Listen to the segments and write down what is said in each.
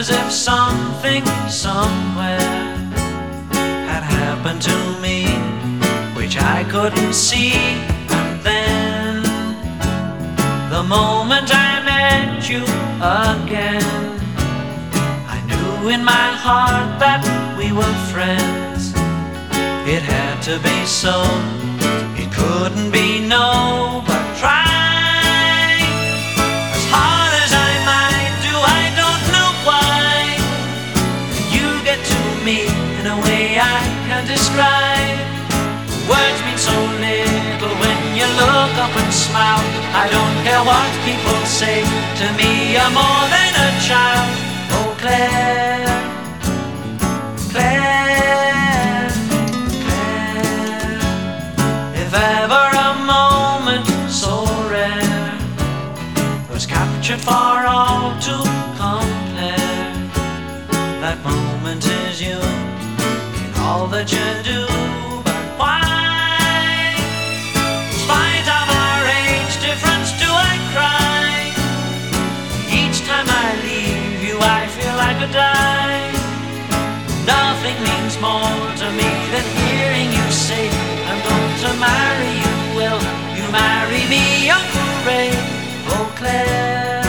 as if something somewhere had happened to me, which I couldn't see. And then, the moment I met you again, I knew in my heart that we were friends. It had to be so, it couldn't be no, but try. As hard as I might do, I don't know why. You get to me in a way I can't describe. Words mean so little when you look up and smile. I don't care what people say, to me you're more than a child. Oh Claire, Claire, Claire, if ever a moment so rare was captured for all to compare, that moment is you in all that you do. But why, in spite of our age difference, do I cry? Each time I leave you I feel I could die. Nothing means more to me than hearing you say, I'm going to marry you. Will you marry me, Uncle Ray? Oh Claire,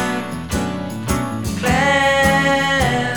Claire.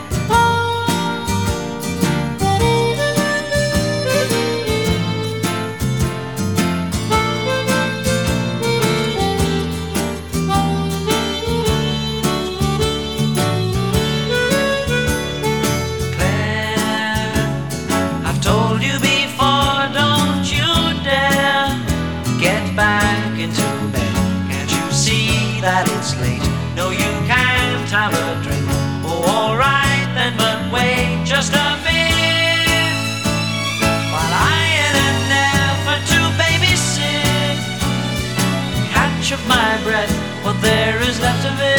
Claire, I've told you before, don't you dare get back into bed. Can't you see that it's late? No, you can't have a drink. Oh, alright then, but wait just a bit, while I, in an effort to babysit, catch up my breath, what there is left of it.